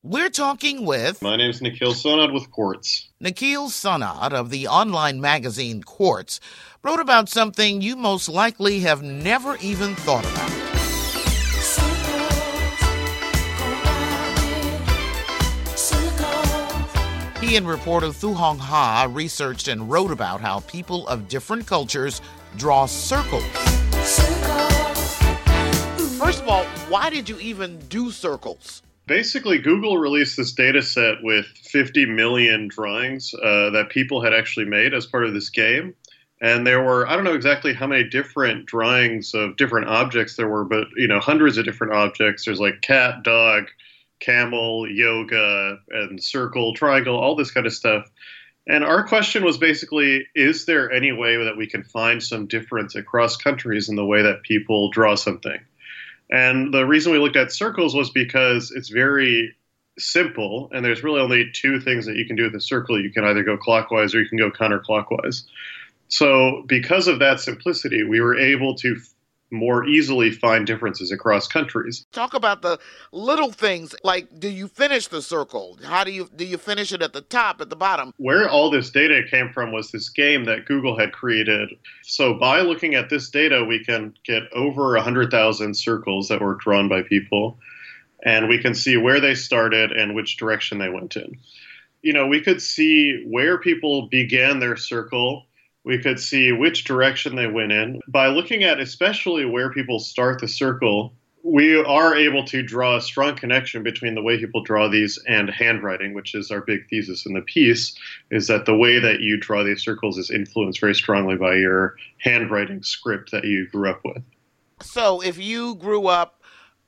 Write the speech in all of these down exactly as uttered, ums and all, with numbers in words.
We're talking with... My name is Nikhil Sonad with Quartz. Nikhil Sonad of the online magazine Quartz wrote about something you most likely have never even thought about. He and reporter Thu Hong Ha researched and wrote about how people of different cultures draw circles. First of all, why did you even do circles? Basically, Google released this data set with fifty million drawings uh, that people had actually made as part of this game. And there were, I don't know exactly how many different drawings of different objects there were, but, you know, hundreds of different objects. There's like cat, dog, camel, yoga, and circle, triangle, all this kind of stuff. And our question was basically, is there any way that we can find some difference across countries in the way that people draw something? And the reason we looked at circles was because it's very simple, and there's really only two things that you can do with a circle. You can either go clockwise or you can go counterclockwise. So because of that simplicity, we were able to more easily find differences across countries. Talk about the little things, like, do you finish the circle? How do you do you finish it at the top, at the bottom? Where all this data came from was this game that Google had created. So by looking at this data, we can get over one hundred thousand circles that were drawn by people, and we can see where they started and which direction they went in. You know, we could see where people began their circle. We could see which direction they went in. By looking at especially where people start the circle, we are able to draw a strong connection between the way people draw these and handwriting, which is our big thesis in the piece, is that the way that you draw these circles is influenced very strongly by your handwriting script that you grew up with. So if you grew up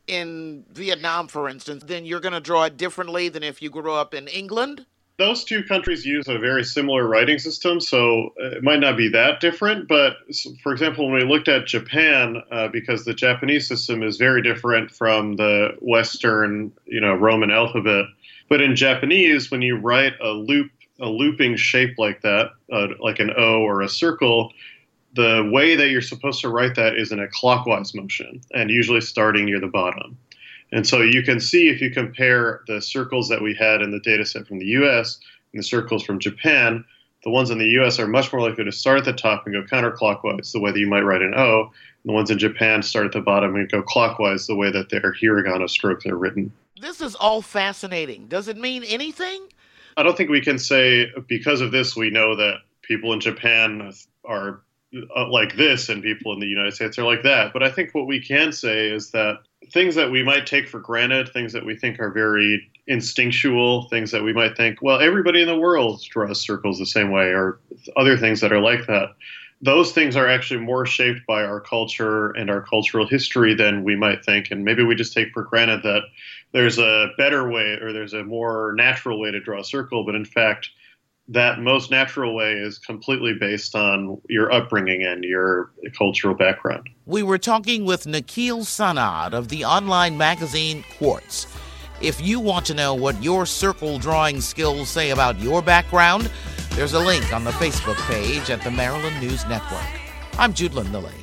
in Vietnam, for instance, then you're going to draw it differently than if you grew up in England? Those two countries use a very similar writing system, so it might not be that different. But, for example, when we looked at Japan, uh, because the Japanese system is very different from the Western, you know, Roman alphabet. But in Japanese, when you write a loop, a looping shape like that, uh, like an O or a circle, the way that you're supposed to write that is in a clockwise motion, and usually starting near the bottom. And so you can see, if you compare the circles that we had in the data set from the U S and the circles from Japan, the ones in the U S are much more likely to start at the top and go counterclockwise, the way that you might write an O. And the ones in Japan start at the bottom and go clockwise, the way that their hiragana strokes are written. This is all fascinating. Does it mean anything? I don't think we can say, because of this, we know that people in Japan are like this and people in the United States are like that. But I think what we can say is that things that we might take for granted, things that we think are very instinctual, things that we might think, well, everybody in the world draws circles the same way, or other things that are like that. Those things are actually more shaped by our culture and our cultural history than we might think. And maybe we just take for granted that there's a better way or there's a more natural way to draw a circle. But in fact, that most natural way is completely based on your upbringing and your cultural background. We were talking with Nikhil Sonad of the online magazine Quartz. If you want to know what your circle drawing skills say about your background, there's a link on the Facebook page at the Maryland News Network. I'm Jude Lindley.